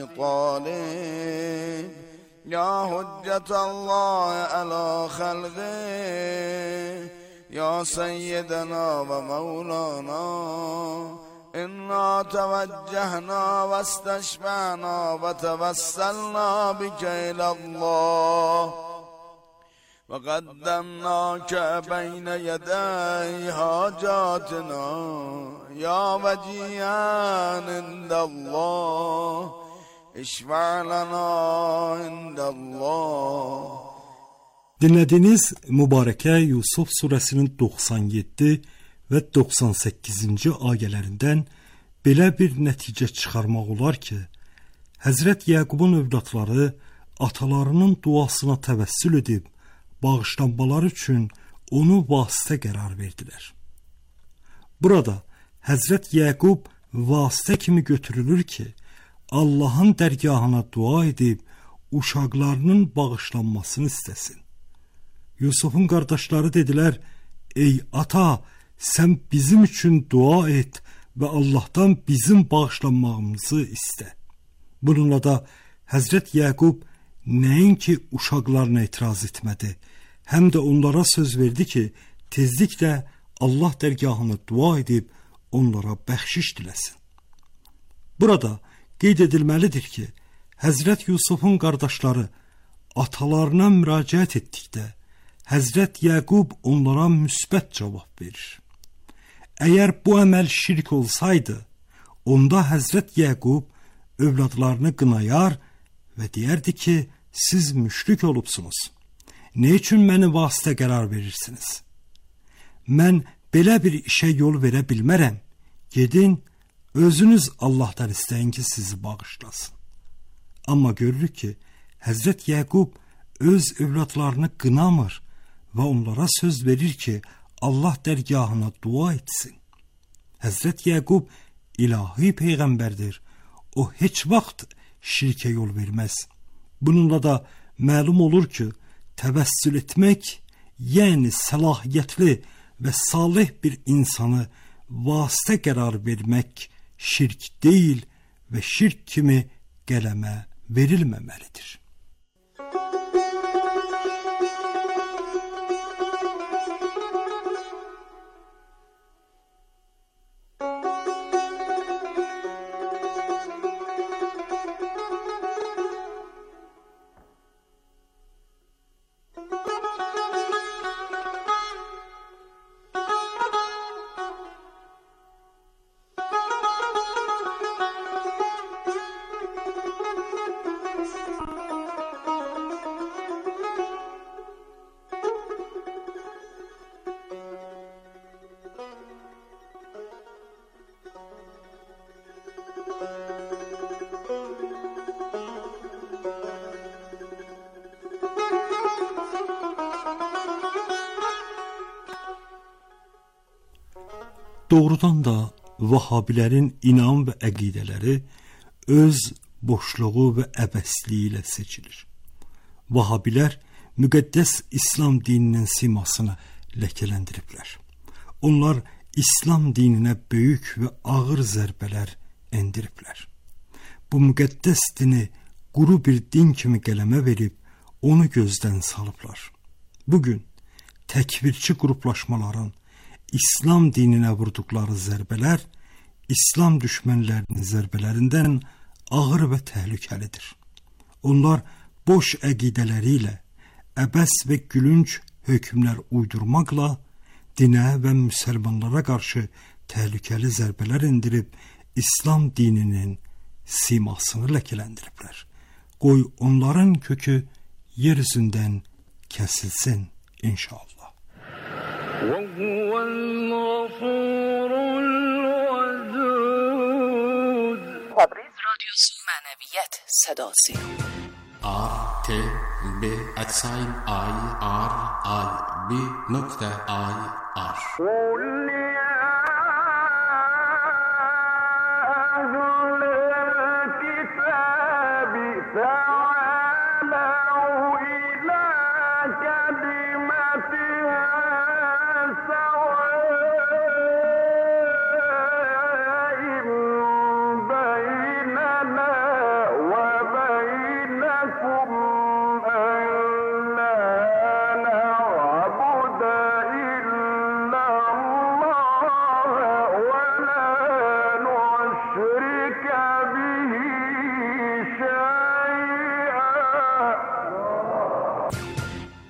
طالب یا حجت الله علی خلقه یا سیدنا و مولانا انا توجهنا و استشفعنا و توسلنا بك الى الله و قدمناك بین یدی حاجاتنا یا وجیها عند الله اشفع لنا عند الله. Dinlediğiniz mübareke Yusuf suresinin 97 ve 98. ayelerinden belə bir nəticə çıxarmaq olar ki, Həzrət Yaqubun övladları atalarının duasına təvəssül edib, bağışlanmaları üçün onu vasitə qərar verdilər. Burada Həzrət Yaqub vasitə kimi götürülür ki, Allahın dərgahına dua edib, uşaqlarının bağışlanmasını istəsin. Yusufun qardaşları dedilər, ey ata, sən bizim üçün dua et və Allahdan bizim bağışlanmağımızı istə. Bununla da Həzrət Yaqub nəinki uşaqlarına etiraz etmədi, həm də onlara söz verdi ki, tezliklə Allah dərgahına dua edib, onlara bəxşiş diləsin. Burada qeyd edilməlidir ki, Həzrət Yusufun qardaşları atalarına müraciət etdikdə, Həzrət Yaqub onlara müsbət cavab verir. Əgər bu əməl şirk olsaydı, onda Həzrət Yaqub övladlarını qınayar və deyərdi ki, siz müşrik olubsunuz. Nə üçün məni vasitə qərar verirsiniz? Mən belə bir işə yol verə bilmərəm. Gedin, özünüz Allahdan istəyin ki, sizi bağışlasın. Amma görürük ki, Həzrət Yaqub öz övladlarını qınamır və onlara söz verir ki, Allah dərgahına dua etsin. Həzrət Yaqub ilahi peyğəmbərdir. O heç vaxt şirkə yol verməz. Bununla da məlum olur ki, təvəssül etmək, yəni səlahiyyətli və salih bir insanı vasitə qərar vermək şirk deyil və şirk kimi qələmə verilməməlidir. Doğrudan da Vahabilərin inam və əqidələri öz boşluğu və əbəsliyi ilə seçilir. Vahabilər müqəddəs İslam dininin simasını ləkələndiriblər. Onlar İslam dininə böyük və ağır zərbələr endiriblər. Bu müqəddəs dini quru bir din kimi qələmə verib, onu gözdən salıblar. Bugün təkvirçi qruplaşmaların İslam dininə vurduqları zərbələr, İslam düşmənlərinin zərbələrindən ağır və təhlükəlidir. Onlar boş əqidələri ilə, əbəs və gülünc hökmlər uydurmaqla, dinə və müsəlmanlara qarşı təhlükəli zərbələr endirib, İslam dininin simasını ləkələndiriblər. Qoy onların kökü yer üzündən kəsilsin inşallah. وهو الغفور الودود. تبریز رادیوسو معنویت صداسی RTBSIIRIB.IR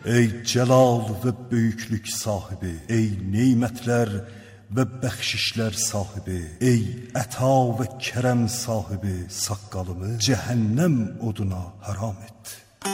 Ey cəlal və böyüklük sahibi, ey neymətlər və bəxşişlər sahibi, ey əta və kərəm sahibi, saqqalımı cəhənnəm oduna haram et.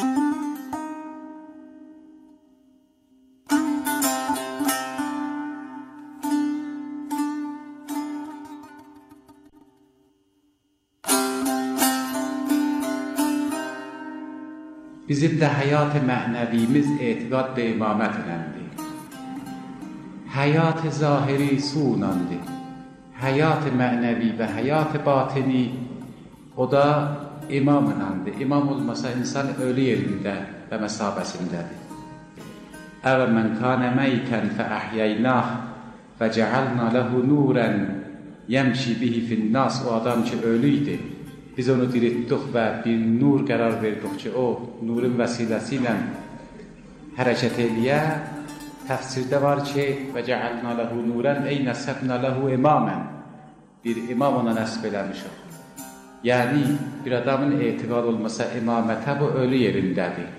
Bizim də həyat-ı mənəvimiz etiqad və imamət iləndir. Həyat-ı zahiri sunandır. Həyat-ı mənəvi və həyat-ı batini o da imam iləndir. İmam olmasa insan ölü yerində və məsabəsindədir. Əvə mən kanə məytən fə əhyeynah və cəalna ləhu nurən yəmşi bihi finnnas. O adam ki ölüydü, biz onu diriltdik və bir nur qərar verdik ki, o nurun vəsiləsi ilə hərəkət eləyə. Təfsirdə var ki, və cəalna ləhu nurən ey nəsəbnə ləhu imamən. Bir imam ona nəsb eləmişik. Yəni, bir adamın etiqad olmasa imamətə bu ölü yerindədir.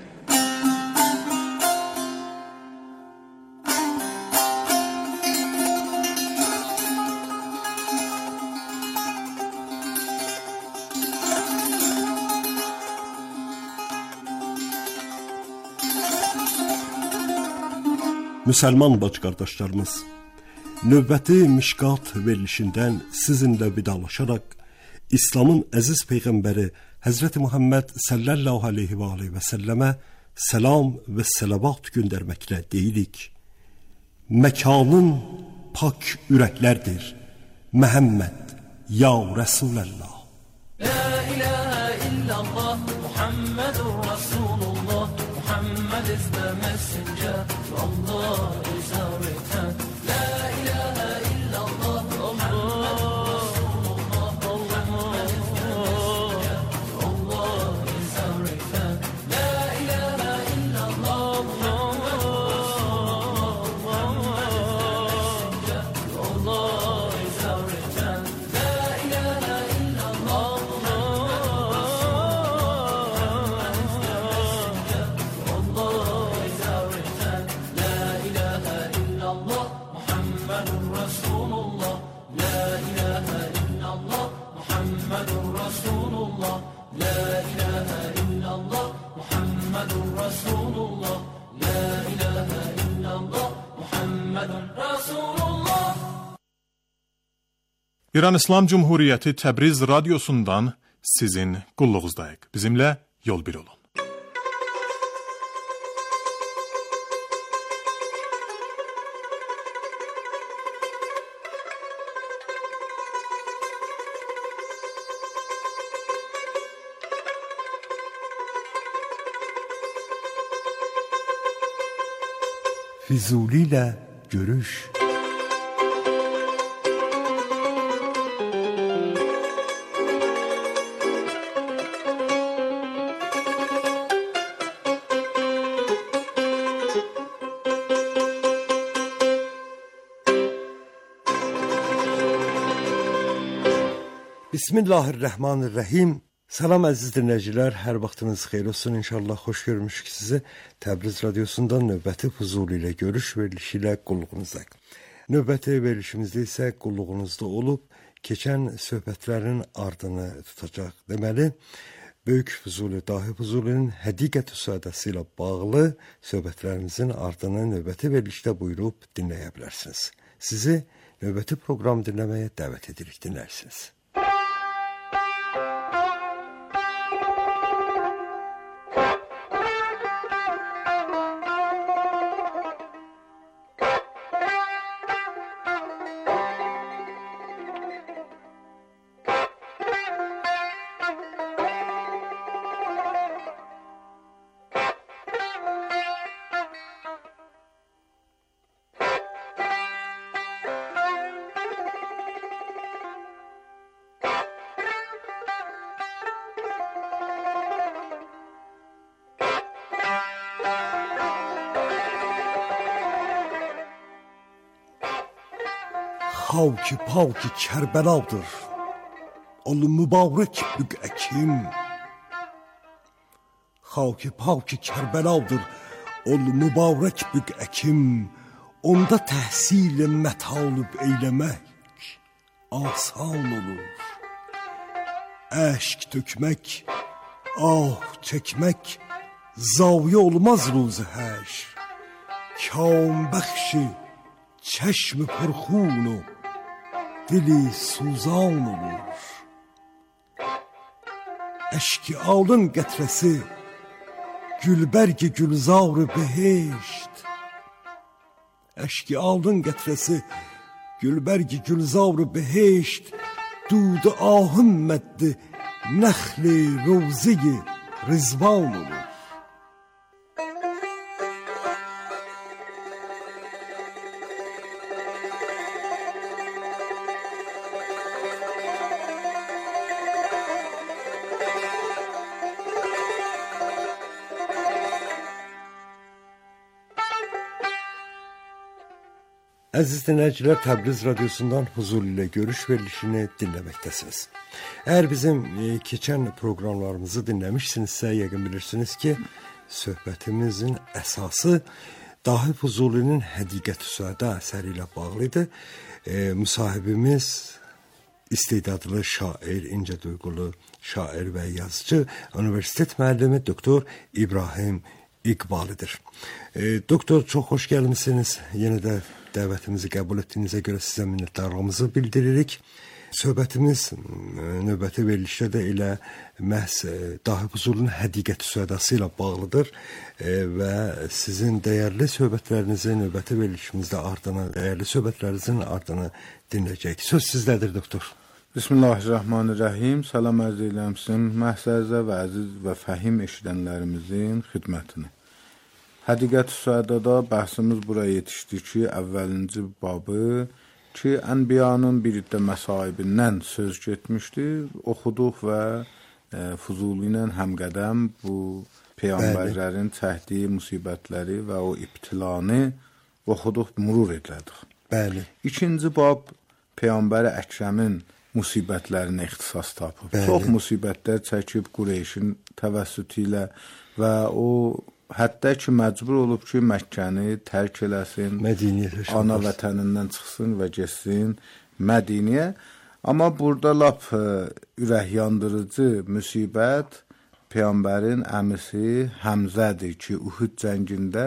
Müsəlman bacı-qardaşlarımız, növbəti Mişqat verilişindən sizinlə vidalaşaraq İslamın əziz Peyğəmbəri Həzrəti Muhammed sallallahu aleyhi və səlləmə səlam və səlavat göndərməklə deyirik. Məkanın pak ürəklərdir. Məhəmməd, ya Rəsulallah. La ilahe illallah, Muhammedur Rasulullah, Muhammed is the messenger, Allah is our return. La ilahe illallah, Muhammedur Rasulullah, Muhammed is the messenger, Allah is our return. La ilahe illallah, Muhammedur Rasulullah, Muhammed is the messenger, Allah is our return. La ilahe illallah, İran İslam Cumhuriyeti Təbriz radyosundan sizin qulluğuzdayıq. Bizimlə yol bir olun. Füzuli ilə görüş. Bismillahirrahmanirrahim. Salam əziz dinləyicilər, hər vaxtınız xeyir olsun. İnşallah xoş görmüşük sizi. Təbriz radiosundan növbəti Füzuli ilə görüş verilişi ilə qulluğunuzdayıq. Növbəti verilişimizdə isə qulluğunuzda olub, keçən söhbətlərin ardını tutacaq. Deməli, Böyük Füzuli, Dahi Füzulinin Həqiqət-ü Saadəsi ilə bağlı söhbətlərimizin ardını növbəti verilişdə buyurub dinləyə bilərsiniz. Sizi növbəti proqram dinləməyə dəvət edirik, dinlərsiniz. Xavki pavki Kərbəladır, ol mübarək büqəkim. Xavki pavki Kərbəladır, ol mübarək büqəkim, onda təhsil mətalib eyləmək asan olur. Əşq tökmək, ah çəkmək zaviyə olmaz ruzu həşr. Kam bəxşi çeşmi pərxunu dili suzan olur. Eşki alın qətrəsi gülbərgi gülzar-ı behişt. Eşki alın qətrəsi gülbərgi gülzar-ı behişt. Dudu ahım məddi nəxli rovzi-i rizvan olur. Əziz dinləyicilər, Təbriz Radyosundan Huzur ilə görüş verilişini dinləməkdəsiniz. Əgər bizim keçən proqramlarımızı dinləmişsinizsə, yəqin bilirsiniz ki, söhbətimizin əsası Dahi Fuzulinin Həqiqət-i Süəda əsəri ilə bağlıdır. Müsahibimiz istedadlı şair, incə duyğulu şair və yazıcı, universitet müəllimi doktor İbrahim İqbalıdır. Doktor, çox xoş gəlmisiniz. Yenə də dəvətimizi qəbul etdiyinizə görə sizə minnətdarlığımızı bildiririk. Söhbətimiz növbəti verilişdə də elə məhz Dahi Fuzulinin Həqiqət-i Süədası ilə bağlıdır və sizin dəyərli söhbətlərinizi növbəti verilişimizdə dəyərli söhbətlərinizin ardını dinləyəcəyik. Söz sizdədir, doktor. Bismillahirrahmanirrahim. Salam arz edirəm sizin məhsəzə və əziz və fəhim eşidənlərimizin xidmətinə. Həqiqət-i Süədada bəhsimiz buraya yetişdi ki, əvvəlinci babı ki, Ənbiyanın bir iddə məsaibindən söz getmişdi. Oxuduq və Fuzuli ilə həmqədəm bu peyğəmbərlərin çəkdiyi musibətləri və o ibtilanı oxuduq, mürur edilədik. Bəli. İkinci bab Peyğəmbər Əkrəmin musibətlərinə ixtisas tapıb. Bəli. Çox musibətlər çəkib Qureyşin təvəssütü ilə və o hətta ki məcbur olub ki Məkkəni tərk eləsin, Mədiniyə ana vətənindən çıxsın və getsin Mədiniyə. Amma burada lap ürək yandırıcı müsibət Peyğəmbərin əmisi Həmzədir ki, Uhud cəngində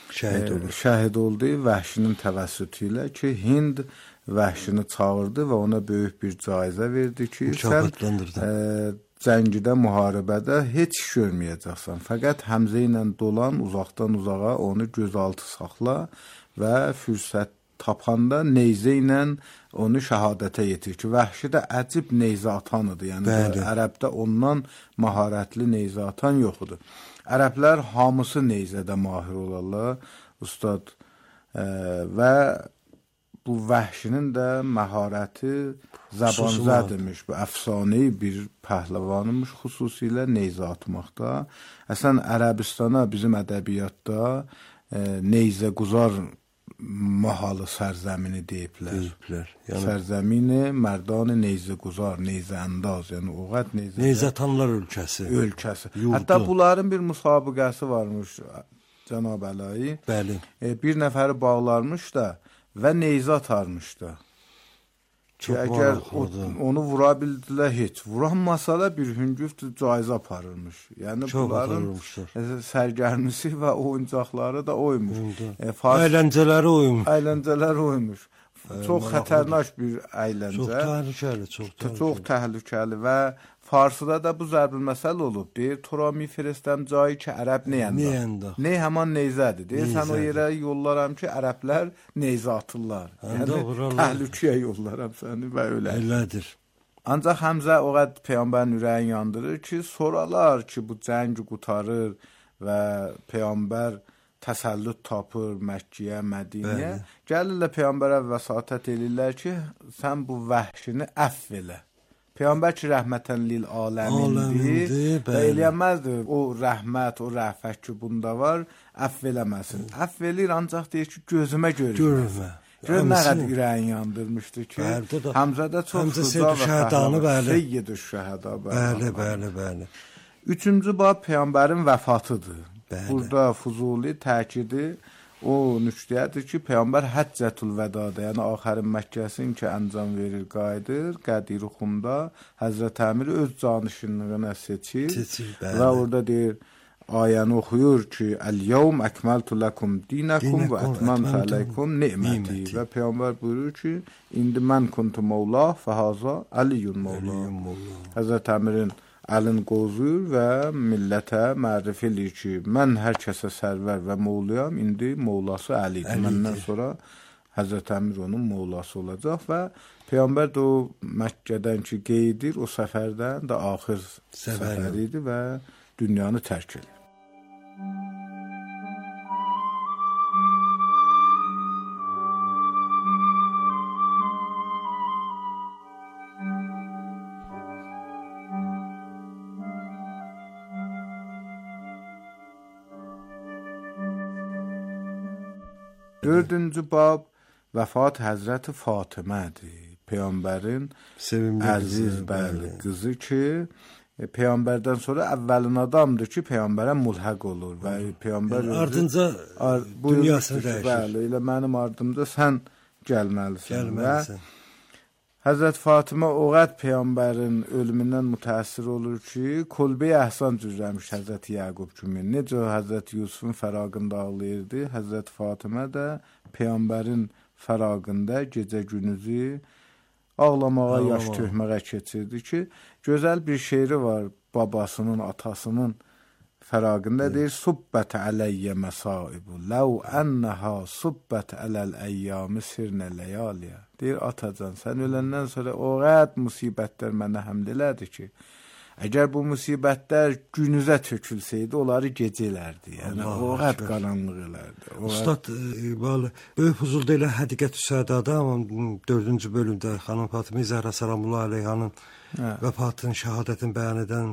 şəhid oldu Vəhşinin təvəssütü ilə ki, Hind Vəhşini çağırdı və ona böyük bir caizə verdi ki, sən cəngidə, müharibədə heç iş görməyəcəksən. Fəqət Həmzə ilə dolan, uzaqdan uzağa onu gözaltı saxla və fürsət tapanda neyzə ilə onu şəhadətə yetir ki, Vəhşi də əcib neyzə atanıdır. Yəni ərəbdə ondan maharətli neyzə atan yoxudur. Ərəblər hamısı neyzədə mahir olarlar, ustad və bu Vəhşinin də məharəti zəbanzədirmiş, bu əfsanəyi bir pəhləvanımış xüsusilə neyzə atmaqda. Əslən, Ərəbistana bizim ədəbiyyatda neyzə quzar mahalı sərzəmini deyiblər. Yəni, sərzəmini mərdan neyzə quzar, neyzə əndaz, yəni oğət neyzə. Neyzətanlar ölkəsi. Yurdu. Hətta bunların bir müsabiqəsi varmış, Cənab Əlayi. Bəli. Bir nəfəri bağlarmış da və neyzə atarmışdı. Ki, əgər onu vura bildilər heç, vuranmasa da bir hüngüft caizə aparırmış. Yəni, bunların sərgərmisi və oyuncaqları da oymuş. Əyləncələri oymuş. Çox xətərnaş bir əyləncə. Çox təhlükəli və Farsıda da bu zərbül məsəl olub. Deyir, Turami firəstəm cayı ki, ərəb neyəndə? Ney həman neyzədir. Deyir, sən o yerə yollaram ki, ərəblər neyzə atırlar. Yəni, təhlükəyə yollaram səni və öyle. Elədir. Ancaq Həmzə o qədər Peyğəmbərin ürəyin yandırır ki, soralar ki, bu cəngi qutarır və Peyğəmbər təsəllüt tapır Məkkiyə, Mədiniyə. Gəlirlər Peyğəmbərə vəsatət edirlər ki, sən bu Vəhşini əfv elə. Peyğəmbər ki, rəhmətən lil aləmindir və eləyəməzdir. O rəhmət, o rəhfət ki, bunda var, əfv eləməsin. Əfv eləyir, ancaq deyir ki, gözümə görürmə. Gör nə qədər ürəyin yandırmışdır ki, Həmzədə çox xıza və Seyyid-ü Şəhəda. Bəli. Üçüncü bab Peyğəmbərin vəfatıdır. Bəli. Burada Fuzuli təkidi o nüqtəyədir ki, Peyğəmbər Həccətül Vədada, yəni axərin Məkkəsin ki, əncam verir, qayıdır. Qədir Xumda Həzrət Əmir öz canişinliyinə seçir və orada deyir, ayəni oxuyur ki, "Əl-yevm əkməltu lakum dinakum və ətmamtu aleykum ni'məti." Və Peyğəmbər buyurur ki, indi mən kuntu mevla və haza Əliyyun mevla. Həzrət Əmirin əlin qozuyur və millətə mərif eləyir ki, mən hər kəsə sərvər və mevluyam, indi mevlası Əlidir. Məndən sonra Həzrət Əmir onun mevlası olacaq və Peyğəmbər də o Məkkədən ki, qeydir, o səfərdən də axır səfər idi və dünyanı tərk edir. Dördüncü bab vəfat Həzrəti Fatimədir. Peyğəmbərin əziz bəli qızı ki, Peyğəmbərdən sonra əvvəlin adamdır ki, Peyğəmbərə mulhaq olur və Peyğəmbər ardınca dünyasını dəyişir. Bəli, elə mənim ardımda sən gəlməlisən. Və Həzrət Fatimə oğat Peyğəmbərin ölümündən mütəəssir olur ki, kolbə-i əhsan cüzləmiş Həzrət Yaqub kimi. Necə Həzrət Yusufun fəraqında ağlayırdı, Həzrət Fatimə də Peyğəmbərin fəraqında gecə-gündüzü ağlamağa, yaş tökməyə keçirdi ki, gözəl bir şeiri var babasının, atasının fəraqında deyir, "Subbət əleyyə məsaibu, ləv ənəha subbət ələl əyyami sirnə ləyaliyə." Deyir, atacan, sən öləndən sonra o qəd musibətlər mənə həmd elədi ki, əgər bu musibətlər günüzə tökülsəydi, onları gecələrdi. Yəni, o qəd qaranlıq elərdi. Ustad, bəli, Böyük Fuzulda ilə Həqiqət-ü Sədada, amma 4-cü bölümdə xanım Fatimə Zəhra Salamullah Əleyhanın vəfatın, şəhadətin bəyan edən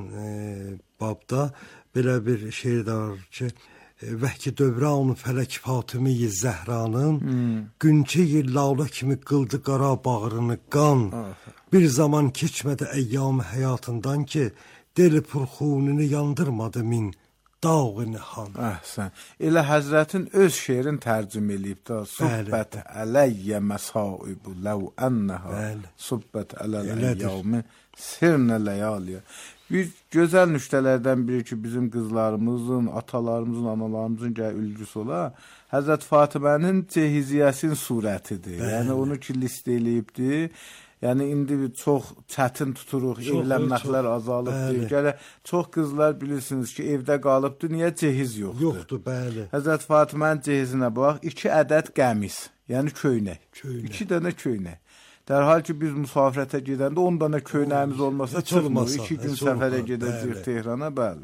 babda belə bir şeir də var ki, vəhki dövran fələk Fatimi-i Zəhranın günçe-i lalə kimi qıldı qara bağrını qan. Bir zaman keçmədi əyyam həyatından ki, deli purxununu yandırmadı min dağ-ı nihan. Əhsən. Elə Həzrətin öz şeirin tərcüm eləyib də, "Subbət əleyyə məsaibu, ləv ənəha subbət ələl əyyami sirnə ləyaliyə." Bir gözəl nüqtələrdən biri ki, bizim qızlarımızın, atalarımızın, analarımızın ülgüsü ola, Həzrət Fatimənin cehiziyyəsin surətidir. Yəni, onu ki, list eləyibdir. Yəni, indi çox çətin tuturuq, evlənməklər azalıbdır. Gələ, çox qızlar bilirsiniz ki, evdə qalıbdır, niyə cehiz yoxdur? Yoxdur, bəli. Həzrət Fatimənin cehizinə bax, 2 ədəd qəmis, yəni köynək. 2 dənə köynək. Dərhal ki, biz müsafirətə gedəndə 10 dənə köynəyimiz olmasa çıxmır. 2 gün səfərə gedəcəyik Tehrana, bəli.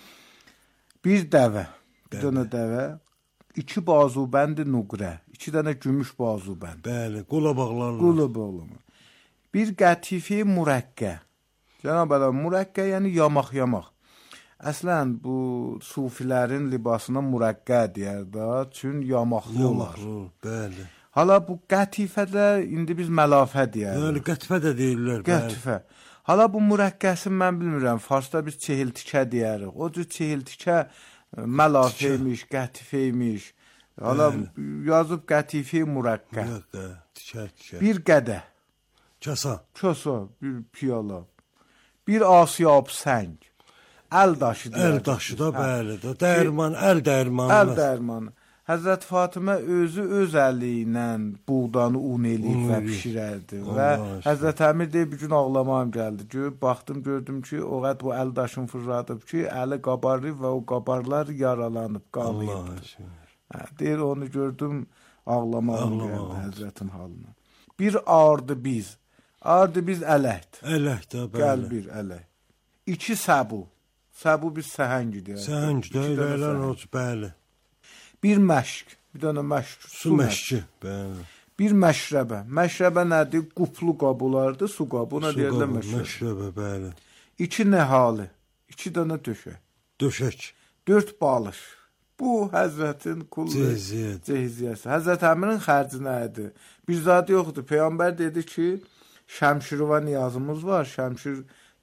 Bir dəvə, bir dənə dəvə, 2 bazubənd nuqrə, 2 dənə gümüş bazubənd. Bəli, qula bağlarlar. Qula bağlarlar. Bir qətifi mürəqqə. Cənab adam, mürəqqə yəni yamaq. Əslən, bu sufilərin libasına mürəqqə deyər də, çün yamaqlı olar. Bəli. Hala bu qətifədə indi biz məlafə deyərik. Yəni qətifə də deyirlər. Qətifə. Hala bu mürəqqəsini mən bilmirəm. Farsda biz çehiltikə deyərik. O cür çehiltikə məlafə imiş, qətifə imiş. Hala yazıb qətifə mürəqqə. Tikə. Bir qədə. Kasa, bir piyala. Bir asiyab səng. Əl daşı deyərik. Əl daşı da bəli də. Dərman, əl dərmanı. Əl dərmanı. Həzrət Fatimə özü öz əli ilə buğdanı un eləyib və pişirərdi. Və Həzrət Əmir deyib, bir gün ağlamam gəldi. Baxdım, gördüm ki, o qəd bu əl daşını fırladıb ki, əli qabarıb və o qabarlar yaralanıb, qalıyıb. Deyir, onu gördüm, ağlamam gəldi Həzrətin halına. Bir ardı biz. Ardı biz ələhd. Ələhd də, bəli. Gəl bir ələhd. 2 səbu. Səbu biz səhəngi deyək. Səhəngi deyək, bəli. Bir məşq, bir dənə məşq. Su məşqi, bəli. Bir məşrəbə. Məşrəbə nədir? Quplu qabılardır, su qabı. Ona deyirlər məşrəbə. Məşrəbə, bəli. 2 nəhalı, 2 dənə döşək. Döşək. 4 balış. Bu Həzrətin cehiziyyəsi. Həzrət Əmirin xərci nə idi? Bir zad yoxdur. Peyğəmbər dedi ki, Şəmşirova niyazımız var. Şəmşir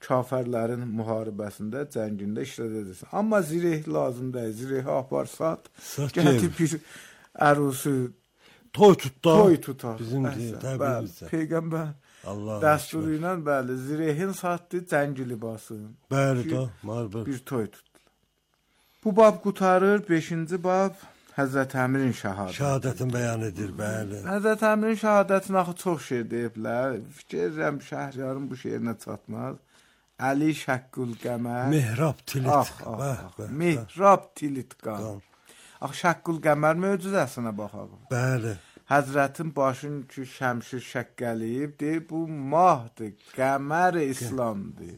kafirlərin müharibəsində, cəngində iştirak edirsən. Amma zireh lazım deyil. Zireh apar sat. Gətir bir ərusu toy tutar. Bizim təbrimizdə. Peyğəmbər Allah dəsturu ilə bəli, zirehin satdı cəngi libası. Bəli də, marbə. Bir toy tutdular. Bu bab qutarır 5-ci bab Həzrət Əmirin şəhadəti. Şəhadətin bəyan edir, bəli. Həzrət Əmirin şəhadətini axı çox şeir deyiblər. Fikir edirəm Şəhriyarın bu şeirinə çatmaz. Əli Şəqqül Qəmər. Mehrab tilit. Mehrab tilit qan. Axı Şəqqül Qəmər möcüzəsinə baxaq. Bəli. Həzrətin başın ki şəmşir şəqqəliyib, deyir bu mahdır, qəmər İslamdır.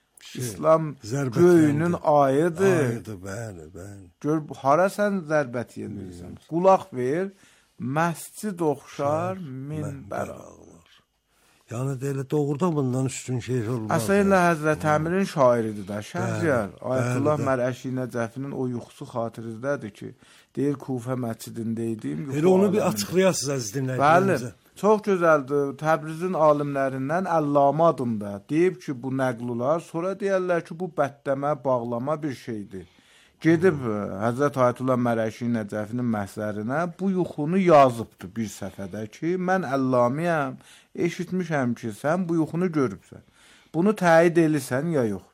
İslam göyünün ayıdır. Ayıdır, bəli. Gör, hara sən zərbət yedirsən? Qulaq ver, məscid oxşar, minbər ağlar. Yəni elə doğrudan bundan üstün şeir olmaz. Əslində Həzrət Əmirin şairidir də, Şəhriyar. Ayətullah Mərəşi Nəcəfinin o yuxusu xatirindədir ki, deyir Kufə məscidində idim. Elə onu bir açıqlayasınız əziz dinləyicilərimizə. Bəli, çox gözəldir. Təbrizin alimlərindən Əllamə adında deyib ki, bu nəqlular, sonra deyərlər ki, bu bəddəmə, bağlama bir şeydir. Gedib Həzrət Ayətullah Mərəşi Nəcəfinin məhzərinə bu yuxunu yazıbdı bir səfədə ki, mən Əllamiyəm, eşitmişəm ki, sən bu yuxunu görübsən. Bunu təyid edirsən ya yox.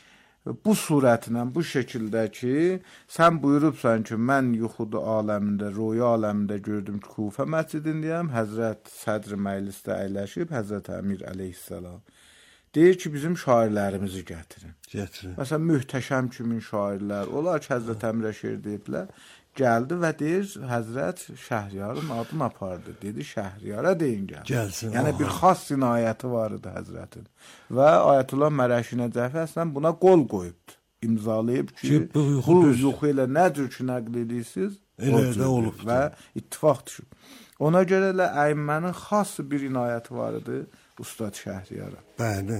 Bu surətlə, bu şəkildə ki, sən buyurubsan ki, mən yuxudu aləmində, röya aləmində gördüm ki, Kufə məscidindəyəm, Həzrət Sədr Məclisdə əyləşib, Həzrət Əmir əleyhissalam deyir ki, bizim şairlərimizi gətirin. Məsələn, Möhtəşəm kimi şairlər, onlar ki, Həzrət Əmirə şeir deyiblər, gəldi və deyir, Həzrət Şəhriyarın adını apardı. Dedi, Şəhriyara deyin gəlsin. Yəni, bir xas sinayəti var idi Həzrətin. Və Ayətullah Mərəşi Nəcəfi əslən buna qol qoyubdur. İmzalayıb ki, bu yuxu ilə nə cür ki, nəql edirsiniz, elə olub və ittifaq düşüb. Ona görə elə əyimmənin xas bir inayəti var idi Ustad Şəhriyara. Bəli.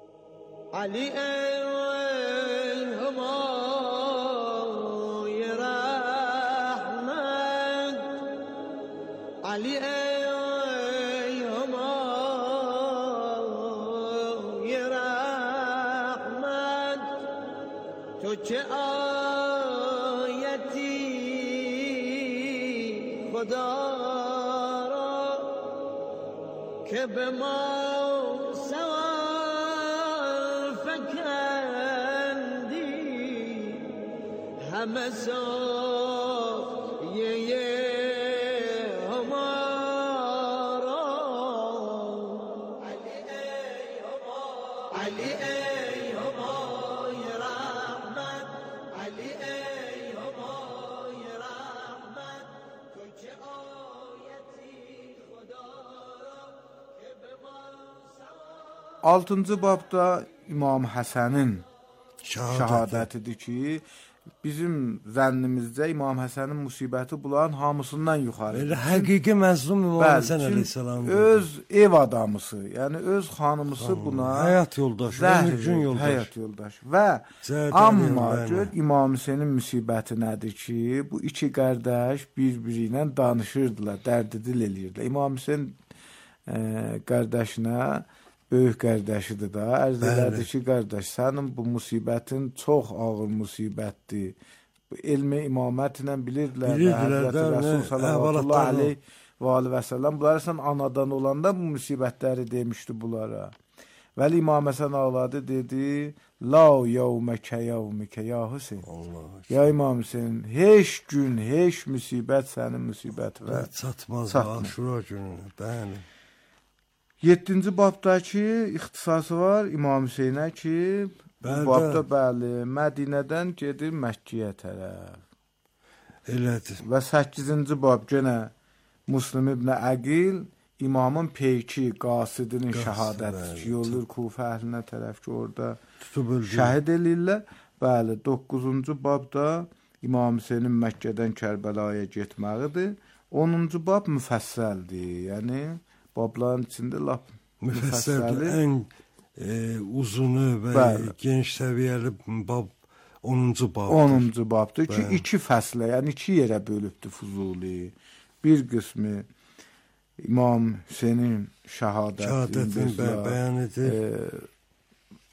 Ali ey hümay rəhmət, Ali ey hümay rəhmət, تو که آیتی خدا را که به ما همه سایه همارا علی ای همای رحمت علی ای همای رحمت تو که آیتی خدا را که به ما 6-cı babda İmam Həsənin şəhadətidir ki, bizim zənnimizdə İmam Həsənin musibəti bunların hamısından yuxarıdır. Elə həqiqi məzlum İmam Həsən əleyhissalam. Öz ev adamısı, yəni öz xanımısı buna həyat yoldaşı, gün yoldaşı. Həyat yoldaşı. Və amma gör İmam Hüseynin müsibəti nədir ki, bu iki qardaş bir-biri ilə danışırdılar, dərd-dil eləyirdilər. İmam Hüseyn qardaşına böyük qardaşıdır da, ərz elədi ki, qardaş, sənin bu musibətin çox ağır musibətdir. Elmi imamətlə bilirdilər də, Həzrəti Rəsul sallallahu aleyhi və səlləm, bunlar sən anadan olanda bu musibətləri demişdi bunlara. Vəli İmam Həsən ağladı, dedi, la yevməkə yevmikə ya Hüseyin. Ya İmam Hüseyin, heç gün, heç müsibət sənin müsibət və çatmaz Aşura gününə, bəli. 7-ci babdakı ixtisası var İmam Hüseynə ki, bu babda bəli, Mədinədən gedir Məkkiyə tərəf. Elədir. Və 8-ci bab genə Müslim ibn Əqil imamın peyki, qasidinin şəhadəti ki, yolur Kufə əhlinə tərəf ki, orada şəhid eləyirlər. Bəli, 9-cu babda İmam Hüseynin Məkkədən Kərbəlaya getməlidir. 10-cu bab müfəssəldir, yəni babların içində lap müfəssəli, ən uzunu və geniş səviyyəli bab 10-cu babdır. 10-cu babdır ki, 2 fəslə, yəni 2 yerə bölübdür Fuzuli. Bir qismi İmam Hüseynin şəhadətini bəyan edir.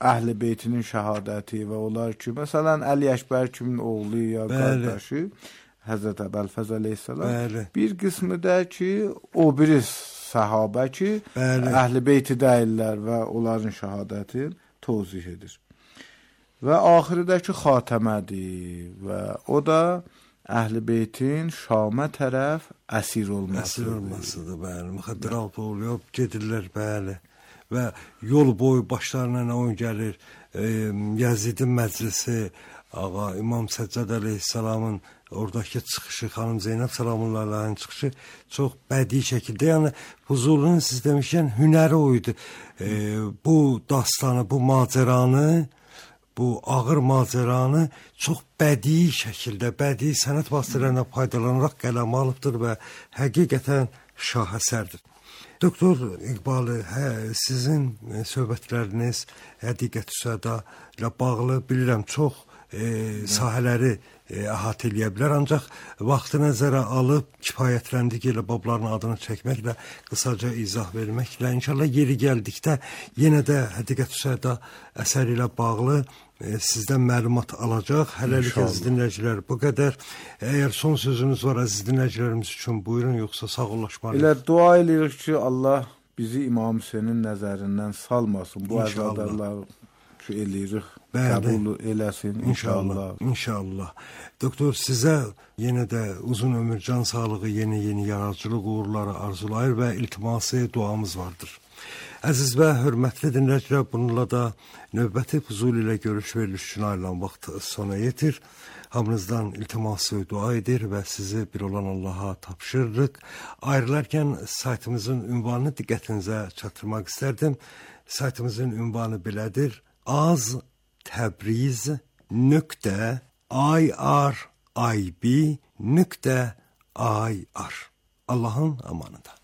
Əhl-i Beytinin şəhadəti və onlar ki, məsələn Əli Əkbər kimin oğlu ya qardaşı Həzrət Əbəlfəz əleyhissalam. Bir qismi də ki, o biri səhabə ki, Əhl-i Beyti deyirlər və onların şəhadətini tozih edir. Və axırdakı xatəmədir və o da Əhl-i Beytin Şamə tərəf əsir olmasıdır. Bəli, müxəddirat oluyor, gedirlər, bəli. Və yol boyu başlarına nə oyun gəlir, Yazidin məclisi, ağa İmam Səccad əleyhissalamın oradakı çıxışı, xanım Zeynəb salamullahi'nin çıxışı çox bədii şəkildə, yəni Fuzulinin siz demişkən hünəri oydu. Bu dastanı, bu macəranı, bu ağır macəranı çox bədii şəkildə, bədii sənət vasitələrindən faydalanaraq qələmə alıbdır və həqiqətən şahəsərdir. Doktor İqbalı, sizin söhbətləriniz Həqiqət-i Süəda ilə bağlı bilirəm çox sahələri əhatə eləyə bilər, ancaq vaxtı nəzərə alıb kifayətləndik elə babların adını çəkməklə, qısaca izah verməklə, inşallah yeri gəldikdə yenə də Həqiqət-i Süəda əsəri ilə bağlı sizdən məlumat alacaq. Hələlik əziz dinləyicilər bu qədər. Əgər son sözünüz var əziz dinləyicilərimiz üçün buyurun, yoxsa sağollaşmalıyıq. Elə dua edirik ki, Allah bizi İmam Hüseynin nəzərindən salmasın. Bu əzadarlar ki eləyirik, qəbul eləsin inşallah. İnşallah. Doktor, sizə yenə də uzun ömür, can sağlığı, yeni yaradıcılıq uğurları arzulayır və iltiması duamız vardır. Əziz və hörmətli dinləyicilər, bununla da növbəti Fuzuli ilə görüş veriliş üçün ayrılan vaxt sona yetir. Hamınızdan iltiması dua edir və sizi bir olan Allaha tapşırırıq. Ayrılarkən saytımızın ünvanını diqqətinizə çatdırmaq istərdim. Saytımızın ünvanı belədir: aztabriz.irib.ir. Allahın amanında.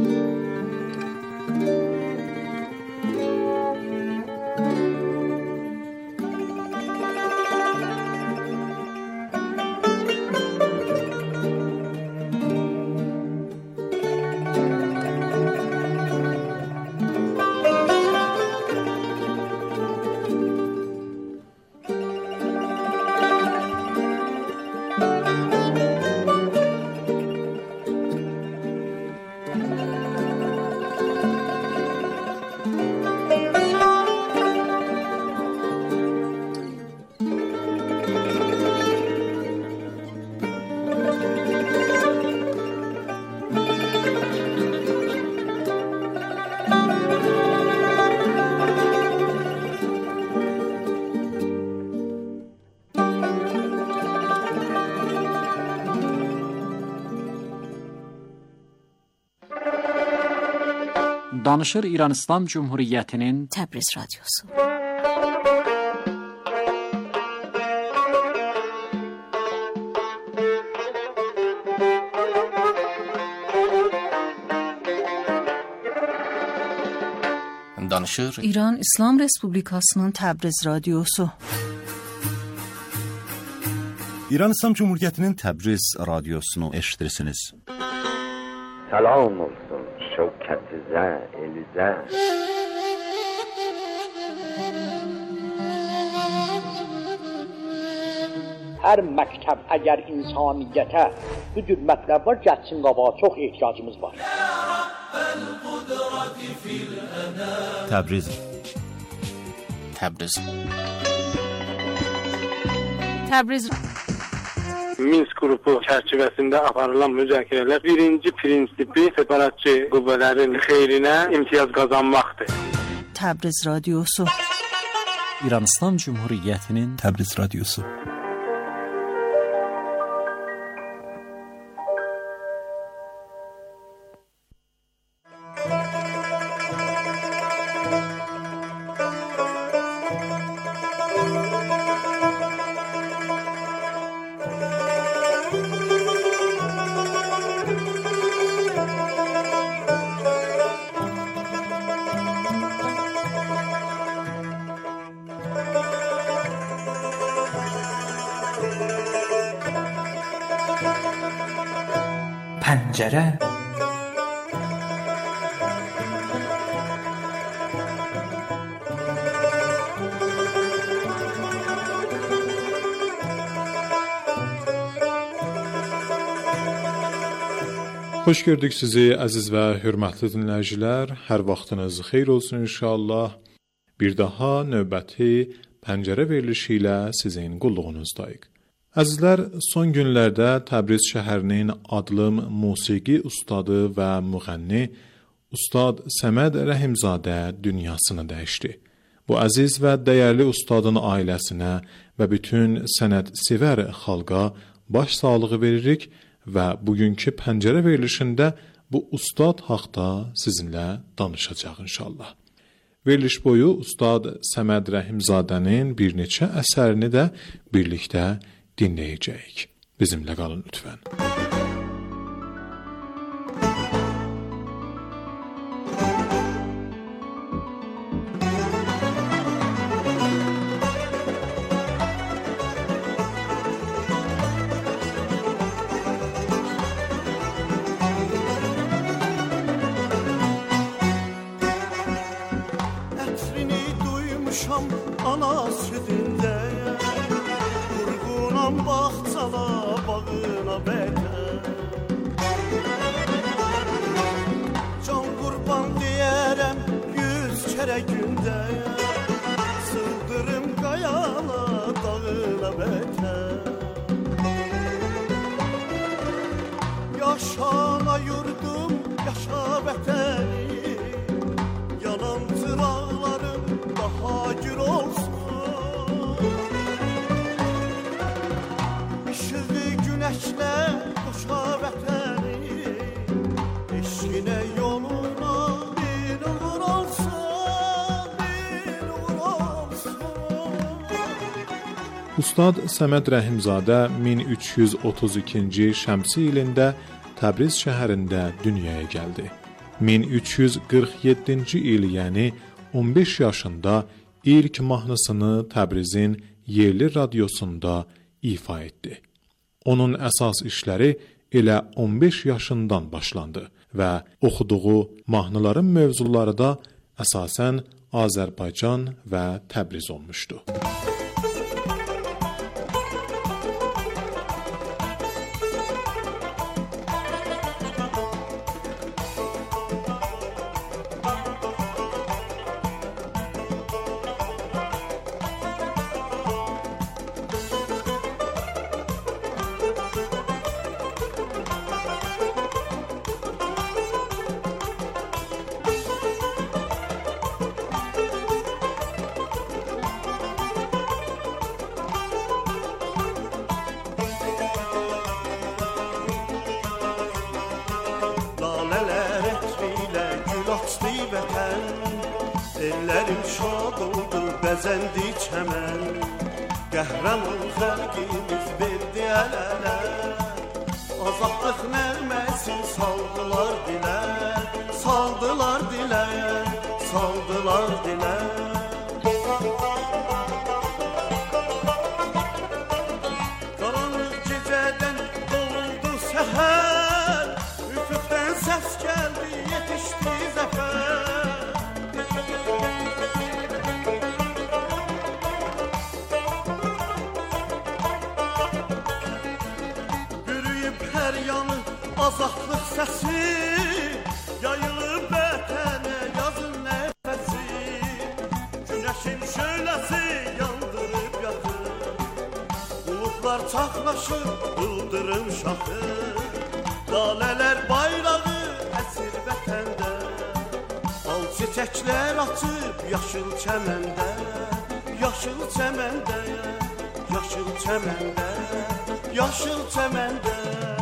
Danışır İran İslam Cumhuriyyətinin Təbriz Radyosu. Danışır İran İslam Respublikasının Təbriz Radyosu. İran İslam Cumhuriyyətinin Təbriz Radiosunu eşitirsiniz. Salam olsun şevketize, elize. Hər məktəb əgər insaniyyətə bu cür mətləb var, gəlsin qabağa, çox ehtiyacımız var. Təbriz. Minsk qrupu çərçivəsində aparılan müzakirələr birinci prinsipi separatçı qüvvələrin xeyrinə imtiyaz qazanmaqdır. Təbriz Radyosu. İran İslam Cumhuriyyətinin Təbriz Radyosu. Pəncərə. Xoş gördük sizi əziz və hörmətli dinləyicilər. Hər vaxtınız xeyir olsun inşallah. Bir daha növbəti pəncərə verilişi ilə sizin qulluğunuzdayıq. Əzizlər, son günlərdə Təbriz şəhərinin adlı musiqi ustadı və müğənni Ustad Səməd Rəhimzadə dünyasını dəyişdi. Bu əziz və dəyərli ustadın ailəsinə və bütün sənətsevər xalqa baş sağlığı veririk və bugünkü pəncərə verilişində bu ustad haqda sizinlə danışacaq inşallah. Veriliş boyu Ustad Səməd Rəhimzadənin bir neçə əsərini də birlikdə dinləyəcəyik. Bizimlə qalın lütfən. Ana südündə Vurğunam baxçala bağına bəkər Can qurban deyərəm 100 kərə gündə Sıldırım qayala dağına bəkər Yaşana yurdum, yaşa vətəni Yanan çıraqlarım daha gür olsun İşığı güneşle koşa vətəni Eşkinə yoluna bir uğur olsun Bir uğur olsun Ustad Səməd Rəhimzadə 1332-ci şəmsi ilində Təbriz şəhərində dünyaya gəldi. 1347-ci il, yəni 15 yaşında ilk mahnısını Təbrizin yerli radiosunda ifa etdi. Onun əsas işləri elə 15 yaşından başlandı və oxuduğu mahnıların mövzuları da əsasən Azərbaycan və Təbriz olmuşdu. Ellərim şad oldu, bəzəndi çəmən Qəhrəman xəlqimiz verdi əl-ələ Azadlıq nərməsi saldılar dilə Saldılar dilə, saldılar dilə Qaranlıq gecədən doldu səhər Üfüqdən səs gəldi, yetişdi zəfər Azadlıq səsi yayılıb vətənə yazın nəfəsi Günəşin şöləsi yandırıb yaxır Buludlar çaxlaşır, ıldırım şaxır Lalələr bayrağı əsir vətəndə Al çiçəklər açıb yaşıl çəməndə Yaşıl çəməndə, yaşıl çəməndə Yaşıl çəməndə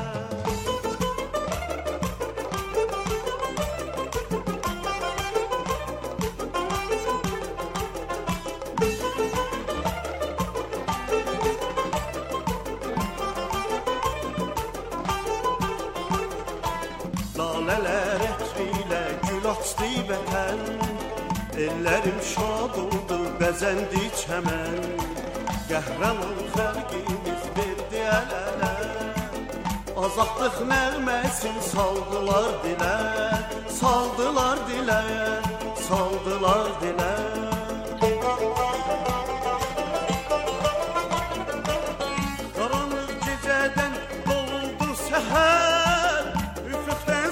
Ellərim şad oldu, bəzəndi çəmən Qəhrəman xəlqimiz verdi əl-ələ Azadlıq nərməsin saldılar dilə Saldılar dilə, saldılar dilə Qaranlıq gecədən doldu səhər Üfüqdən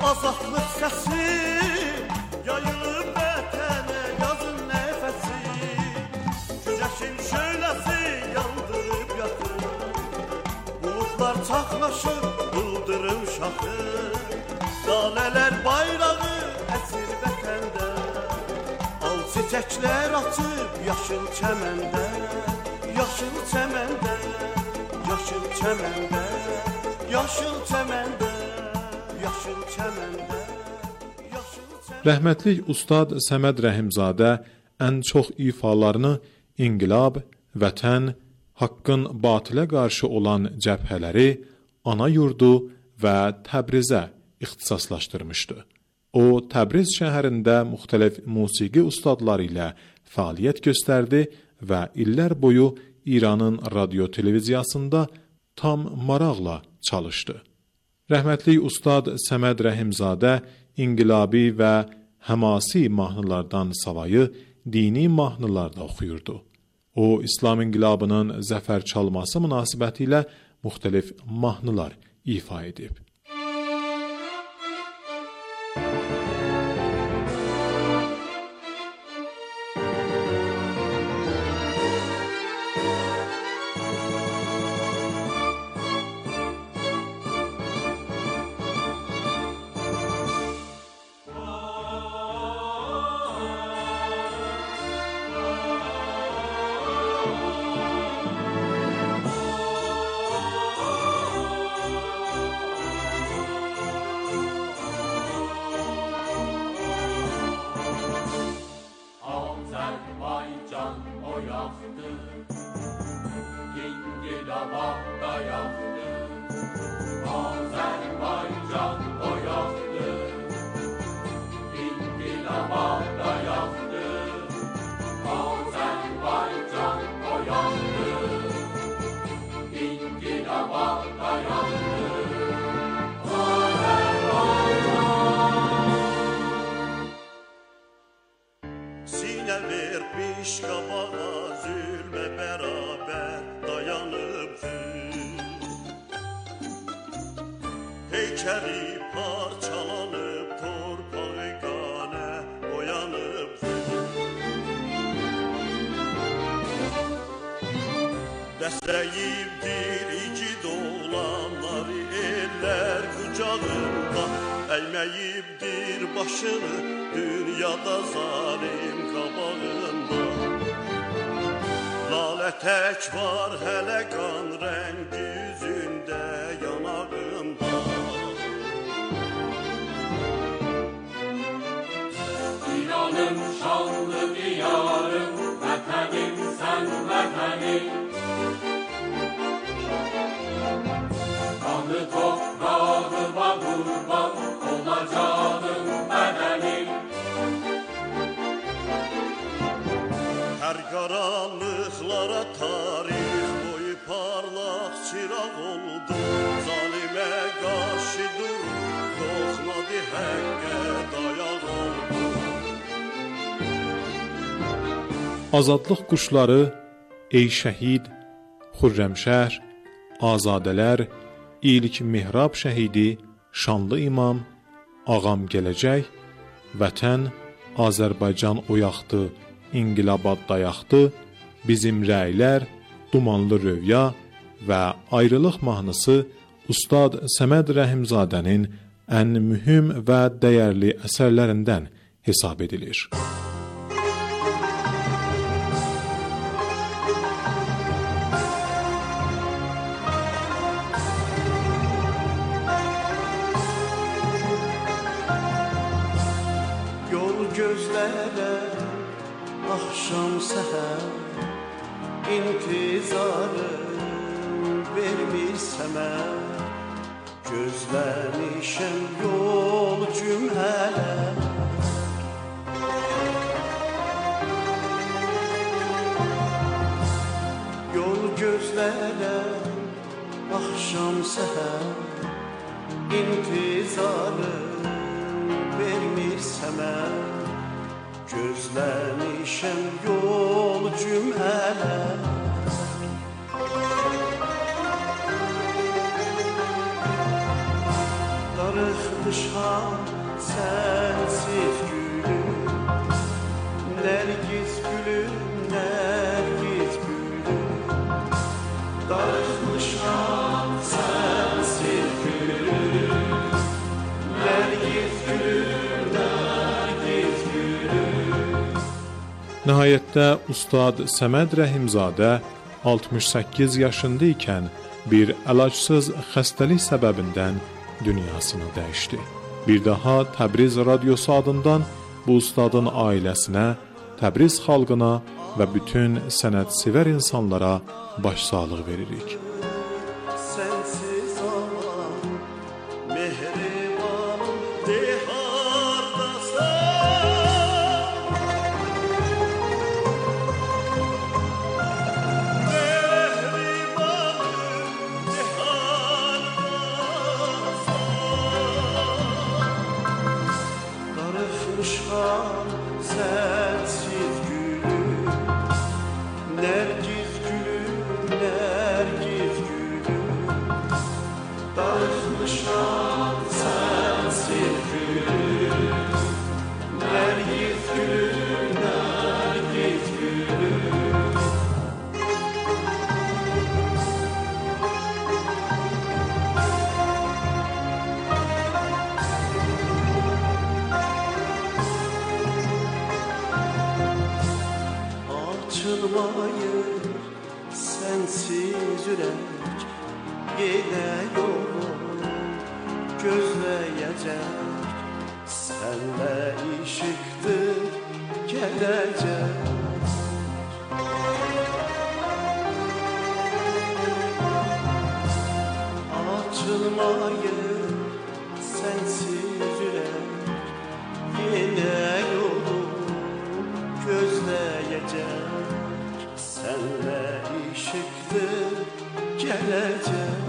azadlıq səsi yayılıb vətənə yazın nəfəsi, güneşin şöləsi yandırıb yatır, bulutlar çaxlaşır yıldırım şaxı, dalələr bayrağı əsir vətəndə, al çiçəklər açıb yaşıl çəməndə, yaşıl çəməndə, yaşıl çəməndə, yaşıl çəməndə, yaşıl çəməndə. Rəhmətlik Ustad Səməd Rəhimzadə ən çox ifalarını inqilab, vətən, haqqın batılə qarşı olan cəbhələri, ana yurdu və Təbrizə ixtisaslaşdırmışdı. O, Təbriz şəhərində müxtəlif musiqi ustadları ilə fəaliyyət göstərdi və illər boyu İranın radio-televiziyasında tam maraqla çalışdı. Rəhmətlik Ustad Səməd Rəhimzadə inqilabi və həmasi mahnılardan savayı dini mahnılar da oxuyurdu. O, İslam inqilabının zəfər çalması münasibətilə müxtəlif mahnılar ifa edib. Heykeli parçalanıp torpağı qanə oyanıb, dəstəyibdir igid oğlanları ellər qucağında, əyməyibdir başını dünyada zalim qabağında. Lalə tək var hələ qan rəngi yüzündə yanağında. İranım şanlı diyarım, vətənim sən vətənim. Qanlı toprağıma qurban olacağım bədənim. Hər qaranlıqlara tarix boyu parlaq çıraq oldu, zalimə qarşı durub yoxladı həqqə dayaq oldu. Azadlıq quşları, ey şəhid, Xürrəmşəhr, Azadələr, İlk Mihrab şəhidi, Şanlı İmam, Ağam gələcək, Vətən, Azərbaycan oyaqdı, İnqilabad dayaqdı, Bizim rəylər, Dumanlı rövya və Ayrılıq mahnısı Ustad Səməd Rəhimzadənin ən mühüm və dəyərli əsərlərindən hesab edilir. Axşam səhər intizarım vermir səmə, gözləmişəm yolcum hələ. Yol gözlərəm axşam səhər intizarım vermir səmə, gözləmişəm yolcum hələ. Darıq Darıxmışam sensiz gülüm, Nergiz gülüm, Nergiz gülüm. Darıxmışam sensiz gülüm, Nergiz gülüm, Nergiz gülüm. Nəhayətdə Ustad Səməd Rəhimzadə 68 yaşında ikən bir əlacısız xəstəlik səbəbindən dünyasını dəyişdi. Bir daha Təbriz Radiosu adından bu ustadın ailəsinə, Təbriz xalqına və bütün sənətsevər insanlara başsağlığı veririk. Sensiz olan mehribanım dehardasan. Darıxmışam sensiz gülüm, Nergiz gülüm, Nergiz gülüm. Darıxmışam sensiz gülüm, Nergiz gülüm, Nergiz gülüm. Açılmayır sensiz ürək, Gedə yolum gözləyəcək, Sənlə işıqdır gələcək. Açılmayır sensiz ürək, Gedə yolum gözləyəcək, Sənlə işıqdır gələcək.